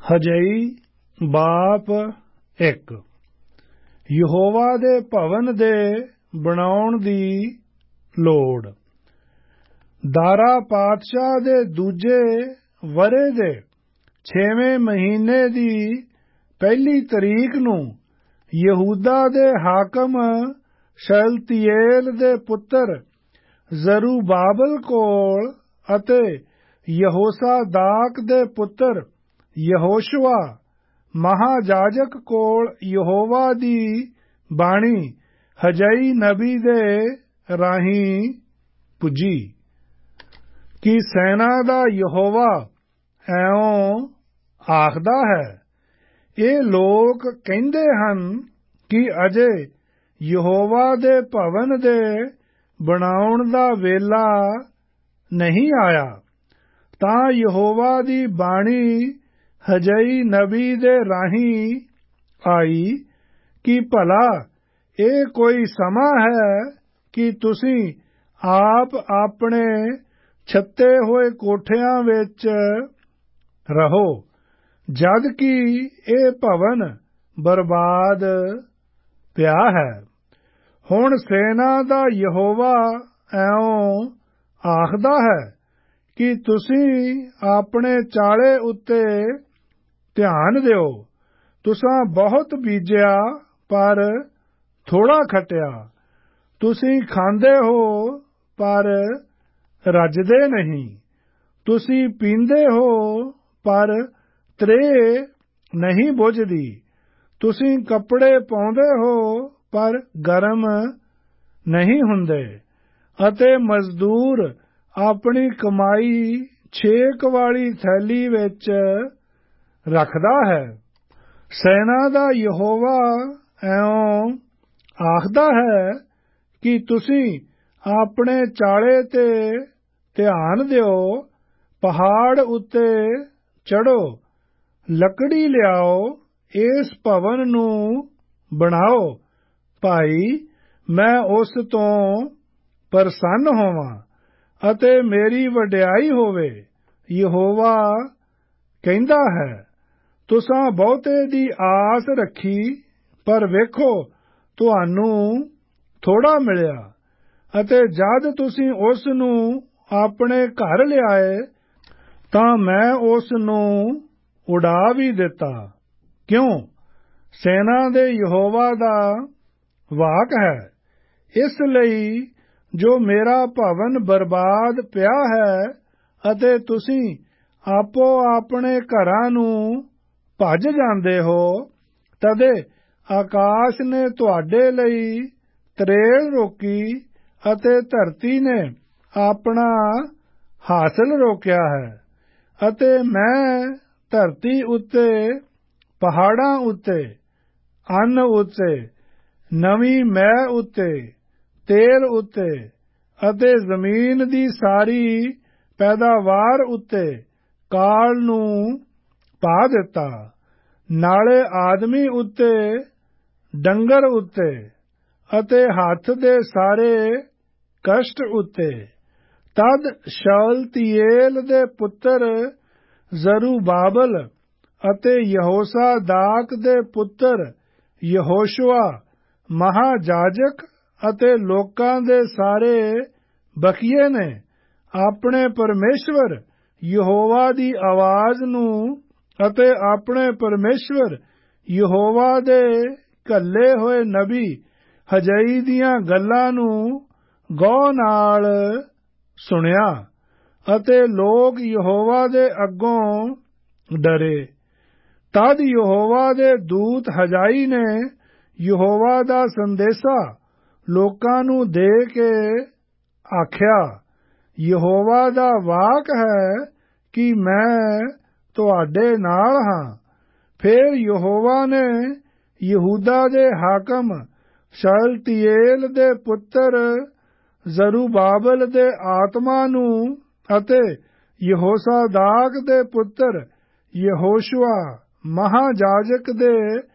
ਹਜਈ ਬਾਪ ਇੱਕ। ਯਹੋਵਾ ਦੇ ਭਵਨ ਦੇ ਬਣਾਉਣ ਦੀ ਲੋੜ। ਦਾਰਾ ਪਾਤਸ਼ਾਹ ਦੇ ਦੂਜੇ ਵਰ੍ਹੇ ਦੇ 6ਵੇਂ ਮਹੀਨੇ ਦੀ ਪਹਿਲੀ ਤਰੀਕ ਨੂੰ ਯਹੂਦਾ ਦੇ ਹਾਕਮ ਸ਼ਲਤੀਏਲ ਦੇ ਪੁੱਤਰ ਜ਼ਰੂਬਾਬਲ ਕੋਲ ਅਤੇ ਯਹੋਸਾਦਾਕ ਦੇ ਪੁੱਤਰ ਯਹੋਸ਼ੁਆ ਮਹਾਜਾਜਕ ਕੋਲ ਯਹੋਵਾ ਦੀ ਬਾਣੀ ਹਜਈ ਨਬੀ ਦੇ ਰਾਹੀਂ ਪੁੱਜੀ ਕਿ ਸੈਨਾ ਦਾ ਯਹੋਵਾ ਐਉਂ ਆਖਦਾ ਹੈ, ਇਹ ਲੋਕ ਕਹਿੰਦੇ ਹਨ ਕਿ ਅਜੇ ਯਹੋਵਾ ਦੇ ਭਵਨ ਦੇ ਬਣਾਉਣ ਦਾ ਵੇਲਾ ਨਹੀਂ ਆਇਆ। ਤਾਂ ਯਹੋਵਾ ਦੀ ਬਾਣੀ ਹਜਈ ਨਬੀ ਦੇ ਰਾਹੀਂ ਆਈ ਕਿ ਭਲਾ ਇਹ ਕੋਈ ਸਮਾਂ ਹੈ ਕਿ ਤੁਸੀਂ ਆਪ ਆਪਣੇ ਛੱਤੇ ਹੋਏ ਕੋਠਿਆਂ ਵਿੱਚ ਰਹੋ, ਜਦ ਕਿ ਇਹ ਭਵਨ ਬਰਬਾਦ ਪਿਆ ਹੈ। ਹੁਣ ਸੈਨਾ ਦਾ ਯਹੋਵਾ ਐਉਂ ਆਖਦਾ ਹੈ ਕਿ ਤੁਸੀਂ ਆਪਣੇ ਚਾਲੇ ਉੱਤੇ ਧਿਆਨ ਦਿਓ। ਤੁਸਾਂ ਬਹੁਤ ਬੀਜਿਆ ਪਰ ਥੋੜ੍ਹਾ ਖੱਟਿਆ, ਤੁਸੀਂ ਖਾਂਦੇ ਹੋ ਪਰ ਰੱਜਦੇ ਨਹੀਂ, ਤੁਸੀਂ ਪੀਂਦੇ ਹੋ ਪਰ ਤ੍ਰੇਹ ਨਹੀਂ ਬੁਝਦੀ, ਤੁਸੀਂ ਕੱਪੜੇ ਪਾਉਂਦੇ ਹੋ ਪਰ ਗਰਮ ਨਹੀਂ ਹੁੰਦੇ, ਅਤੇ ਮਜ਼ਦੂਰ ਆਪਣੀ ਕਮਾਈ ਛੇਕ ਵਾਲੀ ਥੈਲੀ ਵਿੱਚ ਰੱਖਦਾ ਹੈ। ਸੈਨਾ ਦਾ ਯਹੋਵਾ ਐਉਂ ਆਖਦਾ ਹੈ ਕਿ ਤੁਸੀਂ ਆਪਣੇ ਚਾਲੇ ਤੇ ਧਿਆਨ ਦਿਓ, ਪਹਾੜ ਉੱਤੇ ਚੜ੍ਹੋ, ਲੱਕੜੀ ਲਿਆਓ, ਇਸ ਭਵਨ ਨੂੰ ਬਣਾਓ, ਭਾਈ ਮੈਂ ਉਸ ਤੋਂ ਪ੍ਰਸੰਨ ਹੋਵਾਂ ਅਤੇ ਮੇਰੀ ਵਡਿਆਈ ਹੋਵੇ। ਯਹੋਵਾ ਕਹਿੰਦਾ ਹੈ, ਤੁਸਾਂ ਬਹੁਤੇ ਦੀ ਆਸ ਰੱਖੀ, ਪਰ ਵੇਖੋ ਤੁਹਾਨੂੰ ਥੋੜ੍ਹਾ ਮਿਲਿਆ, ਅਤੇ ਜਦ ਤੁਸੀਂ ਉਸ ਨੂੰ ਆਪਣੇ ਘਰ ਲਿਆਏ ਤਾਂ ਮੈਂ ਉਸ ਨੂੰ ਉਡਾ ਵੀ ਦਿੱਤਾ। ਕਿਉਂ? ਸੈਨਾ ਦੇ ਯਹੋਵਾ ਦਾ ਵਾਕ ਹੈ। ਇਸ ਲਈ ਜੋ ਮੇਰਾ ਭਵਨ ਬਰਬਾਦ ਪਿਆ ਹੈ ਅਤੇ ਤੁਸੀਂ ਆਪੋ ਆਪਣੇ ਘਰਾਂ ਨੂੰ ਭੱਜ ਜਾਂਦੇ ਹੋ, ਤਦੇ ਆਕਾਸ਼ ਨੇ ਤੁਹਾਡੇ ਲਈ ਤਰੇਲ ਰੋਕੀ ਅਤੇ ਧਰਤੀ ਨੇ ਆਪਣਾ ਹਾਸਲ ਰੋਕਿਆ ਹੈ, ਅਤੇ ਮੈਂ ਧਰਤੀ ਉੱਤੇ, ਪਹਾੜਾਂ ਉੱਤੇ, ਅੰਨ ਉੱਤੇ, ਨਵੀਂ ਮੈਅ ਉੱਤੇ, ਤੇਲ ਉੱਤੇ ਅਤੇ ਜ਼ਮੀਨ ਦੀ ਸਾਰੀ ਪੈਦਾਵਾਰ ਉੱਤੇ ਕਾਲ ਨੂੰ ਪਾ ਦਿੱਤਾ, ਨਾਲੇ ਆਦਮੀ ਉੱਤੇ, ਡੰਗਰ ਉੱਤੇ ਅਤੇ ਹੱਥ ਦੇ ਸਾਰੇ ਕਸ਼ਟ ਉੱਤੇ। ਤਦ ਸ਼ਲਤੀਏਲ ਦੇ ਪੁੱਤਰ ਜ਼ਰੂਬਾਬਲ ਅਤੇ ਯਹੋਸਾਦਾਕ ਦੇ ਪੁੱਤਰ ਯਹੋਸ਼ੁਆ ਮਹਾਜਾਜਕ ਅਤੇ ਲੋਕਾਂ ਦੇ ਸਾਰੇ ਬਕੀਏ ਨੇ ਆਪਣੇ ਪਰਮੇਸ਼ਵਰ ਯਹੋਵਾ ਦੀ ਆਵਾਜ਼ ਨੂੰ ਅਤੇ ਆਪਣੇ ਪਰਮੇਸ਼ਵਰ ਯਹੋਵਾ ਦੇ ਘੱਲੇ ਹੋਏ ਨਬੀ ਹਜਈ ਦੀਆਂ ਗੱਲਾਂ ਨੂੰ ਗਹੁ ਨਾਲ ਸੁਣਿਆ, ਅਤੇ ਲੋਕ ਯਹੋਵਾ ਦੇ ਅੱਗੋਂ ਡਰੇ। ਤਦ ਯਹੋਵਾ ਦੇ ਦੂਤ ਹਜਾਈ ਨੇ ਯਹੋਵਾ ਦਾ ਸੰਦੇਸ਼ਾ ਲੋਕਾਂ ਨੂੰ ਦੇ ਕੇ ਆਖਿਆ, ਯਹੋਵਾ ਦਾ ਵਾਕ ਹੈ ਕਿ ਮੈਂ ਤੁਹਾਡੇ ਨਾਲ ਹਾਂ। ਫਿਰ ਯਹੋਵਾ ਨੇ ਯਹੂਦਾ ਦੇ ਹਾਕਮ ਸ਼ਲਤੀਏਲ ਦੇ ਪੁੱਤਰ ਜ਼ਰੂਬਾਬਲ ਦੇ ਆਤਮਾ ਨੂੰ ਅਤੇ ਯਹੋਸਾਦਾਕ ਦੇ ਪੁੱਤਰ ਯਹੋਸ਼ੁਆ ਮਹਾਜਾਜਕ ਦੇ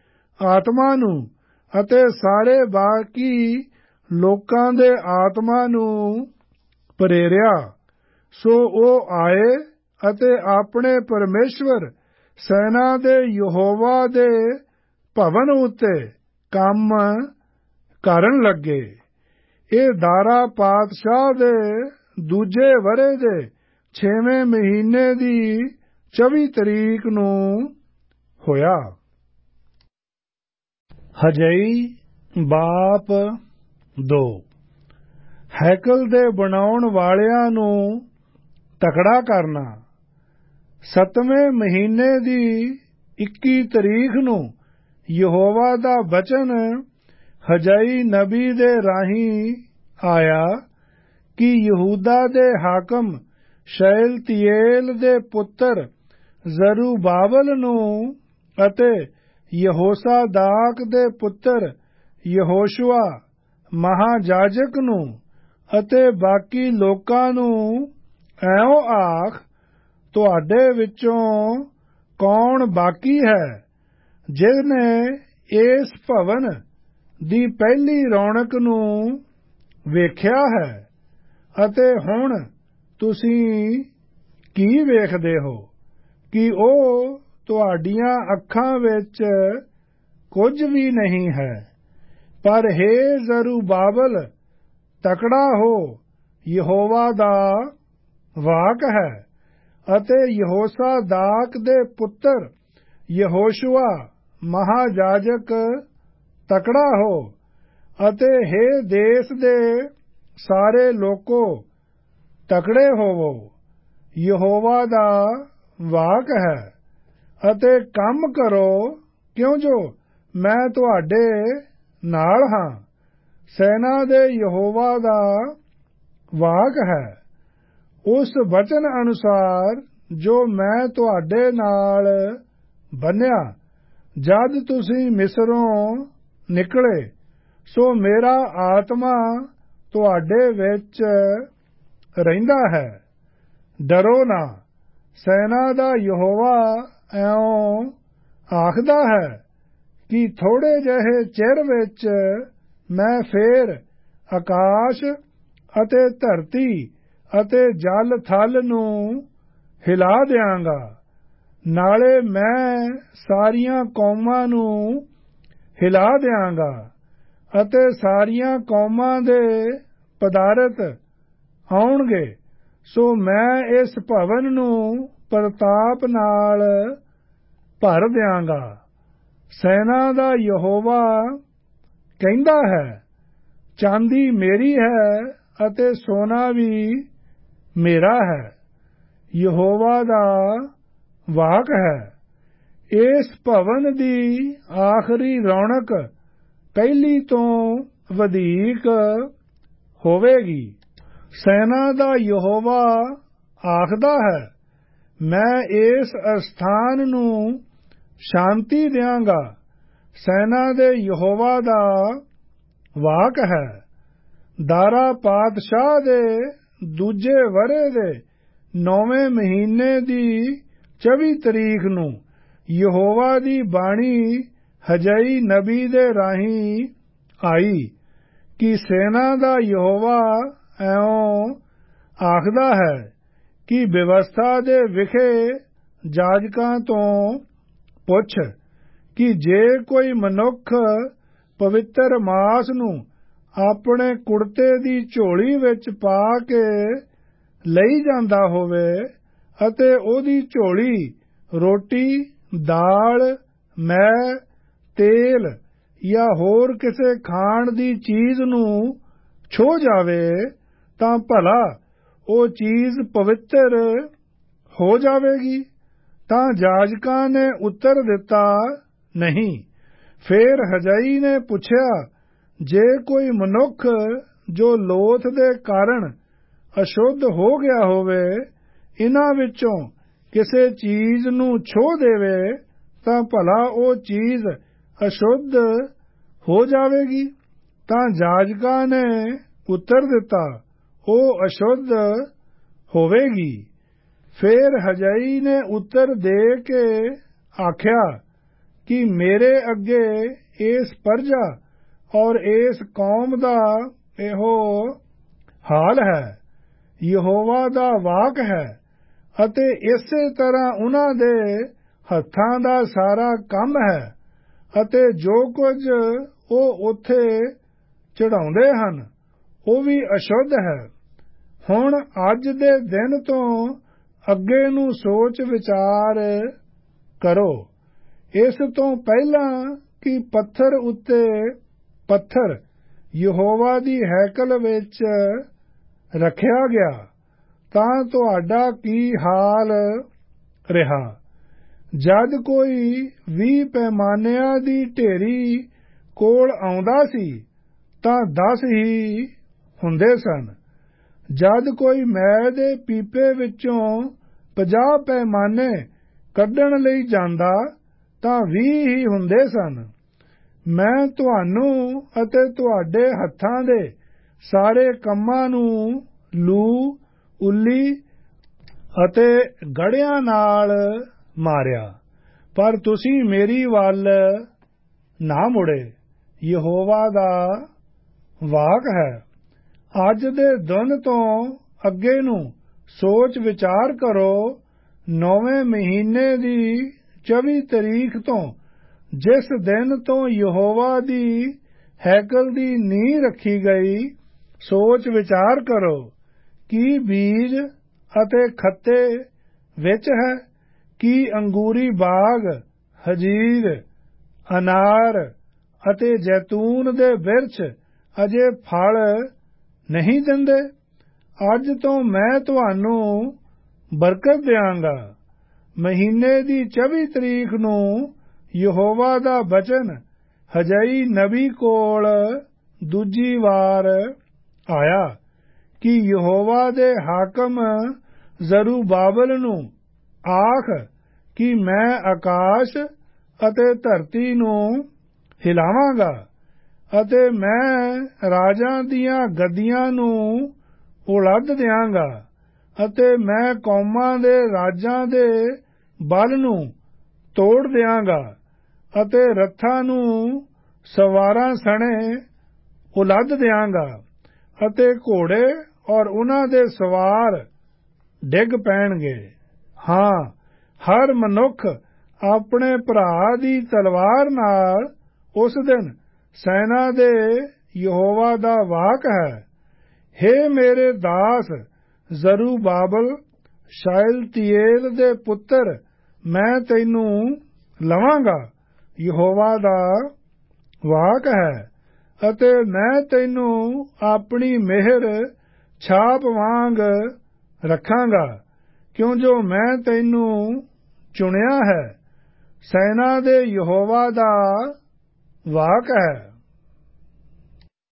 ਆਤਮਾ ਨੂੰ ਅਤੇ ਸਾਰੇ ਬਾਕੀ ਲੋਕਾਂ ਦੇ ਆਤਮਾ ਨੂੰ ਪ੍ਰੇਰਿਆ। ਸੋ ਉਹ ਆਏ ਅਤੇ ਆਪਣੇ ਪਰਮੇਸ਼ਵਰ ਸੈਨਾ ਦੇ ਯਹੋਵਾ ਦੇ ਭਵਨ ਉੱਤੇ ਕੰਮ ਕਰਨ ਲੱਗੇ। ਇਹ ਦਾਰਾ ਪਾਤਸ਼ਾਹ ਦੇ ਦੂਜੇ ਵਰ੍ਹੇ ਦੇ 6ਵੇਂ ਮਹੀਨੇ ਦੀ 24 ਤਰੀਕ ਨੂੰ ਹੋਇਆ। ਹਜਈ ਬਾਪ 2। ਹੈਕਲ ਦੇ ਬਣਾਉਣ ਵਾਲਿਆਂ ਨੂੰ ਤਕੜਾ ਕਰਨਾ। 7ਵੇਂ ਮਹੀਨੇ ਦੀ 21 ਤਰੀਕ ਨੂੰ ਯਹੋਵਾ ਦਾ ਬਚਨ ਹਜਈ ਨਬੀ ਦੇ ਰਾਹੀਂ ਆਇਆ ਕਿ ਯਹੂਦਾ ਦੇ ਹਾਕਮ ਸ਼ੈਲਤੀਏਲ ਦੇ ਪੁੱਤਰ ਜ਼ਰੂਬਾਬਲ ਨੂੰ ਅਤੇ ਯਹੋਸਾਦਾਕ ਦੇ ਪੁੱਤਰ ਯਹੋਸ਼ੁਆ ਮਹਾਜਾਜਕ ਨੂੰ ਅਤੇ ਬਾਕੀ ਲੋਕਾਂ ਨੂੰ ਐਉਂ ਆਖ, ਤੁਹਾਡੇ ਵਿੱਚੋਂ ਕੌਣ ਬਾਕੀ ਹੈ ਜਿਹਨੇ ਇਸ ਭਵਨ ਦੀ ਪਹਿਲੀ ਰੌਣਕ ਨੂੰ ਵੇਖਿਆ ਹੈ ਅਤੇ ਹੁਣ ਤੁਸੀਂ ਕੀ ਵੇਖਦੇ ਹੋ ਕਿ ਉਹ ਤੁਹਾਡੀਆਂ ਅੱਖਾਂ ਵਿੱਚ ਕੁਝ ਵੀ ਨਹੀਂ ਹੈ। ਪਰ ਹੇ ਜ਼ਰੂਬਾਬਲ, ਤਕੜਾ ਹੋ, ਯਹੋਵਾ ਦਾ ਵਾਕ ਹੈ ਅਤੇ ਯਹੋਸਾਦਾਕ ਦੇ ਪੁੱਤਰ ਯਹੋਸ਼ੁਆ ਮਹਾਜਾਜਕ ਤਕੜਾ ਹੋ ਅਤੇ ਹੇ ਦੇਸ਼ ਦੇ ਸਾਰੇ ਲੋਕੋ ਤਕੜੇ ਹੋਵੋ। ਯਹੋਵਾ ਦਾ ਵਾਕ ਹੈ ਅਤੇ ਕੰਮ ਕਰੋ, ਕਿਉਂ ਜੋ ਮੈਂ ਤੁਹਾਡੇ ਨਾਲ ਹਾਂ। ਸੈਨਾ ਦੇ ਯਹੋਵਾ ਦਾ ਵਾਕ ਹੈ, ਉਸ ਵਚਨ ਅਨੁਸਾਰ ਜੋ ਮੈਂ ਤੁਹਾਡੇ ਨਾਲ ਬੰਨਿਆ ਜਦ ਤੁਸੀਂ ਮਿਸਰੋਂ ਨਿਕਲੇ, ਸੋ ਮੇਰਾ ਆਤਮਾ ਤੁਹਾਡੇ ਵਿੱਚ ਰਹਿੰਦਾ ਹੈ। ਡਰੋ ਨਾ। ਸੈਨਾ ਦਾ ਯਹੋਵਾ ਇਉਂ ਆਖਦਾ ਹੈ ਕਿ ਥੋੜੇ ਜਿਹੇ ਚਿਰ ਵਿੱਚ ਮੈਂ ਫੇਰ ਆਕਾਸ਼ ਅਤੇ ਧਰਤੀ ਅਤੇ ਜਲ ਥਲ ਨੂੰ ਹਿਲਾ ਦਿਆਂਗਾ। ਨਾਲੇ ਮੈਂ ਸਾਰੀਆਂ ਕੌਮਾਂ ਨੂੰ ਹਿਲਾ ਦਿਆਂਗਾ ਅਤੇ ਸਾਰੀਆਂ ਕੌਮਾਂ ਦੇ ਪਦਾਰਥ ਆਉਣਗੇ। ਸੋ ਮੈਂ ਇਸ ਭਵਨ ਨੂੰ ਪ੍ਰਤਾਪ ਨਾਲ ਭਰ ਦਿਆਂਗਾ। ਸੈਨਾ ਦਾ ਯਹੋਵਾ ਕਹਿੰਦਾ ਹੈ, ਚਾਂਦੀ ਮੇਰੀ ਹੈ ਅਤੇ ਸੋਨਾ ਵੀ ਮੇਰਾ ਹੈ। ਯਹੋਵਾ ਦਾ ਵਾਕ ਹੈ, ਇਸ ਭਵਨ ਦੀ ਆਖਰੀ ਰੌਣਕ ਪਹਿਲੀ ਤੋਂ ਵਧੇਰੇ ਹੋਵੇਗੀ। ਸੈਨਾ ਦਾ ਯਹੋਵਾ ਆਖਦਾ ਹੈ, ਮੈਂ ਇਸ ਅਸਥਾਨ ਨੂੰ ਸ਼ਾਂਤੀ ਦਿਆਂਗਾ। ਸੈਨਾ ਦੇ ਯਹੋਵਾ ਦਾ ਵਾਕ ਹੈ, ਦਾਰਾ ਪਾਤਸ਼ਾਹ ਦੇ ਦੂਜੇ ਵਰ੍ਹੇ ਦੇ 9ਵੇਂ ਮਹੀਨੇ ਦੀ 24 ਤਰੀਕ ਨੂੰ ਯਹੋਵਾ ਦੀ ਬਾਣੀ ਹਜਈ ਨਬੀ ਦੇ ਰਾਹੀਂ ਆਈ ਕਿ ਸੈਨਾ ਦਾ ਯਹੋਵਾ ਇਉਂ ਆਖਦਾ ਹੈ ਕਿ ਵਿਵਸਥਾ ਦੇ ਵਿਖੇ ਜਾਜਕਾਂ ਤੋਂ ਪੁੱਛ ਕਿ ਜੇ ਕੋਈ ਮਨੁੱਖ ਪਵਿੱਤਰ ਮਾਸ ਨੂੰ ਆਪਣੇ ਕੁੜਤੇ ਦੀ ਝੋਲੀ ਵਿੱਚ ਪਾ ਕੇ ਲਈ ਜਾਂਦਾ ਹੋਵੇ ਅਤੇ ਉਹਦੀ ਝੋਲੀ ਰੋਟੀ, ਦਾਲ, ਮੈਅ, ਤੇਲ ਜਾਂ ਹੋਰ ਕਿਸੇ ਖਾਣ ਦੀ ਚੀਜ਼ ਨੂੰ ਛੋਹ ਜਾਵੇ, ਤਾਂ ਭਲਾ ਉਹ ਚੀਜ਼ ਪਵਿੱਤਰ ਹੋ ਜਾਵੇਗੀ? ਤਾਂ ਜਾਜਕਾਂ ਨੇ ਉੱਤਰ ਦਿੱਤਾ, ਨਹੀਂ। ਫੇਰ ਹਜਈ ਨੇ ਪੁੱਛਿਆ, ਜੇ ਕੋਈ ਮਨੁੱਖ ਜੋ ਲੋਥ ਦੇ ਕਾਰਨ ਅਸ਼ੁੱਧ ਹੋ ਗਿਆ ਹੋਵੇ ਇਨ੍ਹਾਂ ਵਿੱਚੋਂ ਕਿਸੇ ਚੀਜ਼ ਨੂੰ ਛੋਹ ਦੇਵੇ, ਤਾਂ ਭਲਾ ਉਹ ਚੀਜ਼ ਅਸ਼ੁੱਧ ਹੋ ਜਾਵੇਗੀ? ਤਾਂ ਜਾਜਕਾਂ ਨੇ ਉੱਤਰ ਦਿੱਤਾ, ਉਹ ਅਸ਼ੁੱਧ ਹੋਵੇਗੀ। ਫੇਰ ਹਜਈ ਨੇ ਉੱਤਰ ਦੇ ਕੇ ਆਖਿਆ ਕਿ ਮੇਰੇ ਅੱਗੇ ਇਸ ਪਰਜਾ ਔਰ ਇਸ ਕੌਮ ਦਾ ਇਹੋ ਹਾਲ ਹੈ। ਯਹੋਵਾ ਦਾ ਵਾਕ ਹੈ ਅਤੇ ਇਸੇ ਤਰ੍ਹਾਂ ਉਨ੍ਹਾਂ ਦੇ ਹੱਥਾਂ ਦਾ ਸਾਰਾ ਕੰਮ ਹੈ ਅਤੇ ਜੋ ਕੁਝ ਉਹ ਉੱਥੇ ਚੜਾਉਂਦੇ ਹਨ ਉਹ ਵੀ ਅਸ਼ੁੱਧ ਹੈ। ਹੁਣ ਅੱਜ ਦੇ ਦਿਨ ਤੋਂ ਅੱਗੇ ਨੂੰ ਸੋਚ ਵਿਚਾਰ ਕਰੋ, ਇਸ ਤੋਂ ਪਹਿਲਾਂ ਕਿ ਪੱਥਰ ਉੱਤੇ ਪੱਥਰ ਯਹੋਵਾ ਦੀ ਹੈਕਲ ਵਿੱਚ ਰੱਖਿਆ ਗਿਆ ਤਾਂ ਤੁਹਾਡਾ ਕੀ ਹਾਲ ਰਿਹਾ। ਜਦ ਕੋਈ 20 ਪੈਮਾਨਿਆਂ ਦੀ ਢੇਰੀ ਕੋਲ ਆਉਂਦਾ ਸੀ ਤਾਂ 10 ਹੀ ਹੁੰਦੇ ਸਨ। ਜਦ ਕੋਈ ਮੈਲ ਦੇ ਪੀਪੇ ਵਿੱਚੋਂ 50 ਪੈਮਾਨੇ ਕੱਢਣ ਲਈ ਜਾਂਦਾ ਤਾਂ 20 ਹੀ ਹੁੰਦੇ ਸਨ। ਮੈਂ ਤੁਹਾਨੂੰ ਅਤੇ ਤੁਹਾਡੇ ਹੱਥਾਂ ਦੇ ਸਾਰੇ ਕੰਮਾਂ ਨੂੰ ਲੂ, ਉੱਲੀ ਅਤੇ ਗੜ੍ਹਿਆਂ ਨਾਲ ਮਾਰਿਆ, ਪਰ ਤੁਸੀਂ ਮੇਰੀ ਵੱਲ ਨਾ ਮੁੜੇ। ਯਹੋਵਾ ਦਾ ਵਾਕ ਹੈ। ਅੱਜ ਦੇ ਦਿਨ ਤੋਂ ਅੱਗੇ ਨੂੰ ਸੋਚ ਵਿਚਾਰ ਕਰੋ। 9ਵੇਂ ਮਹੀਨੇ ਦੀ 24 ਤਰੀਕ ਤੋਂ ਜਿਸ ਦਿਨ ਤੋਂ ਯਹੋਵਾ ਦੀ ਹੈਕਲ ਦੀ ਨੀਂਹ ਰੱਖੀ ਗਈ, ਸੋਚ ਵਿਚਾਰ ਕਰੋ ਕੀ ਬੀਜ ਅਤੇ ਖੱਤੇ ਵਿੱਚ ਹੈ, ਕੀ ਅੰਗੂਰੀ ਬਾਗ, ਹਜੀਰ, ਅਨਾਰ ਅਤੇ ਜੈਤੂਨ ਦੇ ਬਿਰਛ ਅਜੇ ਫਲ ਨਹੀਂ ਦਿੰਦੇ। ਅੱਜ ਤੋਂ ਮੈਂ ਤੁਹਾਨੂੰ ਬਰਕਤ ਦਿਆਂਗਾ। ਮਹੀਨੇ ਦੀ 24 ਤਰੀਕ ਨੂੰ ਯਹੋਵਾ ਦਾ ਬਚਨ ਹਜਈ ਨਬੀ ਕੋਲ ਦੂਜੀ ਵਾਰ ਆਇਆ ਕਿ ਯਹੋਵਾ ਦੇ ਹਾਕਮ ਜ਼ਰੂਬਾਬਲ ਨੂੰ ਆਖ ਕਿ ਮੈਂ ਆਕਾਸ਼ ਅਤੇ ਧਰਤੀ ਨੂੰ ਹਿਲਾਵਾਂਗਾ ਅਤੇ ਮੈਂ ਰਾਜਾਂ ਦੀਆਂ ਗੱਦੀਆਂ ਨੂੰ ਉਲੱਦ ਦਿਆਂਗਾ ਅਤੇ ਮੈਂ ਕੌਮਾਂ ਦੇ ਰਾਜਾਂ ਦੇ ਬਲ ਨੂੰ ਤੋੜ ਦਿਆਂਗਾ ਅਤੇ ਰੱਥਾਂ ਨੂੰ ਸਵਾਰਾਂ ਸਣੇ ਉਲੱਦ ਦਿਆਂਗਾ ਅਤੇ ਘੋੜੇ ਔਰ ਉਨ੍ਹਾਂ ਦੇ ਸਵਾਰ ਡਿੱਗ ਪੈਣਗੇ। ਹਾਂ, ਹਰ ਮਨੁੱਖ ਆਪਣੇ ਭਰਾ ਦੀ ਤਲਵਾਰ ਨਾਲ ਉਸ ਦਿਨ ਸੈਨਾ ਦੇ ਯਹੋਵਾ ਦਾ ਵਾਕ ਹੈ। ਹੇ ਮੇਰੇ ਦਾਸ ਜ਼ਰੂਬਾਬਲ, ਸ਼ਾਇਲਤੀਏਲ ਦੇ ਪੁੱਤਰ, ਮੈਂ ਤੈਨੂੰ ਲਵਾਂਗਾ, ਯਹੋਵਾ ਦਾ ਵਾਕ ਹੈ, ਅਤੇ ਮੈਂ ਤੈਨੂੰ ਆਪਣੀ ਮਿਹਰ ਛਾਪ ਵਾਂਗ ਰੱਖਾਂਗਾ, ਕਿਉਂ ਜੋ ਮੈਂ ਤੈਨੂੰ ਚੁਣਿਆ ਹੈ। ਸੈਨਾ ਦੇ ਯਹੋਵਾ ਦਾ ਵਾਕ ਹੈ।